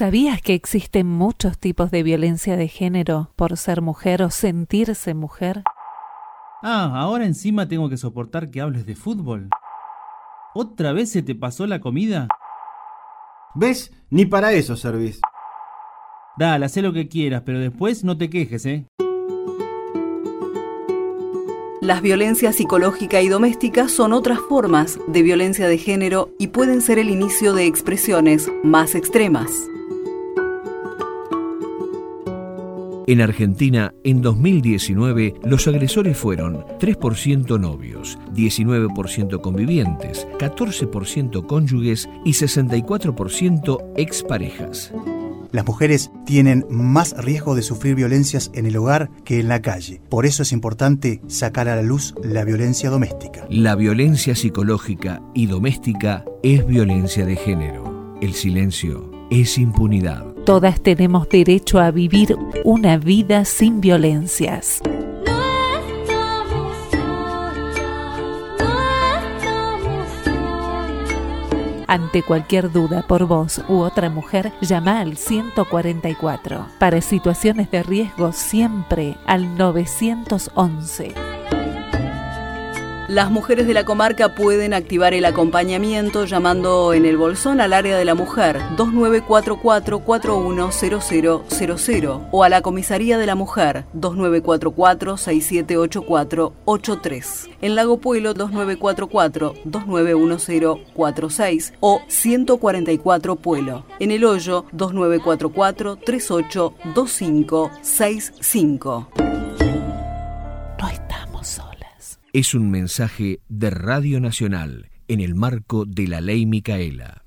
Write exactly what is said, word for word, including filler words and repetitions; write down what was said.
¿Sabías que existen muchos tipos de violencia de género por ser mujer o sentirse mujer? Ah, ahora encima tengo que soportar que hables de fútbol. ¿Otra vez se te pasó la comida? ¿Ves? Ni para eso servís. Dale, hacé lo que quieras, pero después no te quejes, ¿eh? Las violencias psicológica y doméstica son otras formas de violencia de género y pueden ser el inicio de expresiones más extremas. En Argentina, en dos mil diecinueve, los agresores fueron tres por ciento novios, diecinueve por ciento convivientes, catorce por ciento cónyuges y sesenta y cuatro por ciento exparejas. Las mujeres tienen más riesgo de sufrir violencias en el hogar que en la calle. Por eso es importante sacar a la luz la violencia doméstica. La violencia psicológica y doméstica es violencia de género. El silencio es impunidad. Todas tenemos derecho a vivir una vida sin violencias. Ante cualquier duda por vos u otra mujer, llama al ciento cuarenta y cuatro. Para situaciones de riesgo, siempre al novecientos once. Las mujeres de la comarca pueden activar el acompañamiento llamando en el Bolsón al área de la mujer dos nueve cuatro cuatro, cuatro uno cero cero cero cero o a la comisaría de la mujer dos nueve cuatro cuatro, seis siete ocho cuatro ocho tres. En Lago Puelo dos nueve cuatro cuatro, dos nueve uno cero cuatro seis o ciento cuarenta y cuatro Puelo. En El Hoyo dos nueve cuatro cuatro, tres ocho dos cinco seis cinco. No estamos solas. Es un mensaje de Radio Nacional en el marco de la Ley Micaela.